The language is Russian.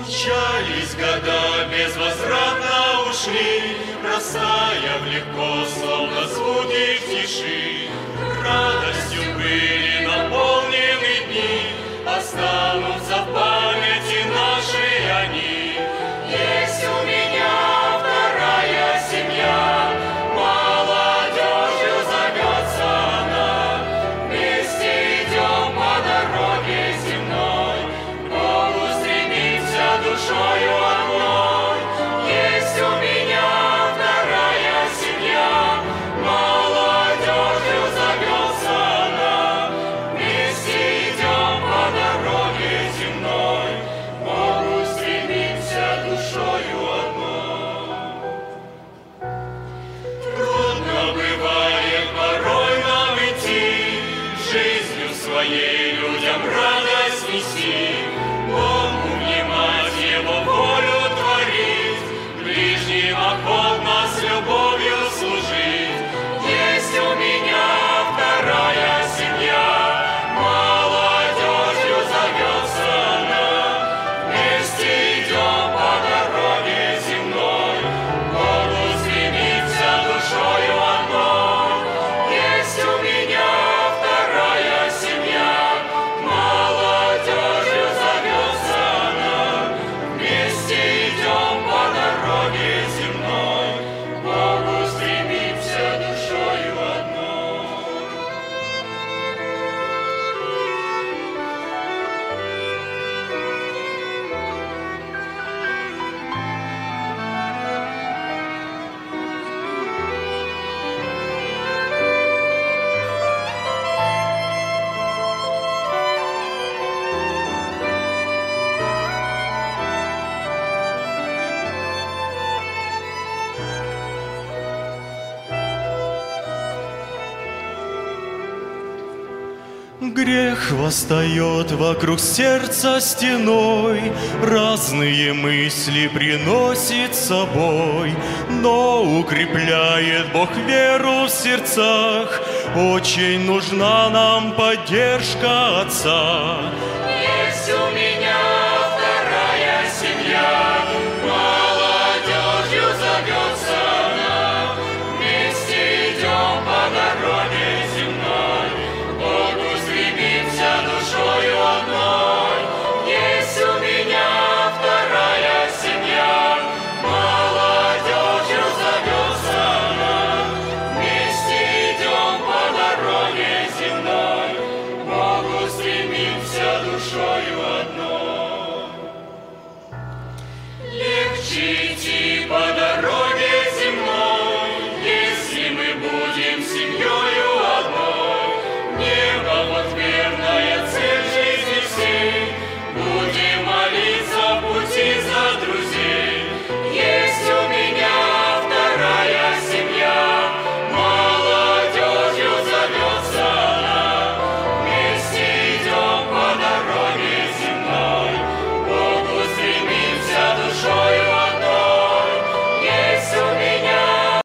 Мчались года, безвозвратно ушли, растаяв легко, словно звуки в тиши. Радостью были наполнены дни, останутся в памяти нашей они. Есть у меня вторая семья, молодежью зовется она. Вместе идем по дороге земной, к Богу стремимся душою одной. Есть у меня вторая семья, молодежью зовется она. Вместе идем по дороге земной, к Богу стремимся душою одной. Трудно бывает порой нам идти, жизнью своей людям радость нести, Богу внимать, Его волю творить, ближним охотно с любовью служить. Есть у меня вторая семья, молодежью зовется она. Вместе идем по дороге земной, к Богу стремимся душою одной. Есть у меня вторая семья, молодежью зовется она. Вместе идем по дороге земной, к Богу стремимся душою одной. Грех восстает вокруг сердца стеной, разные мысли приносит с собой, но укрепляет Бог веру в сердцах, очень нужна нам поддержка Отца. Есть у меня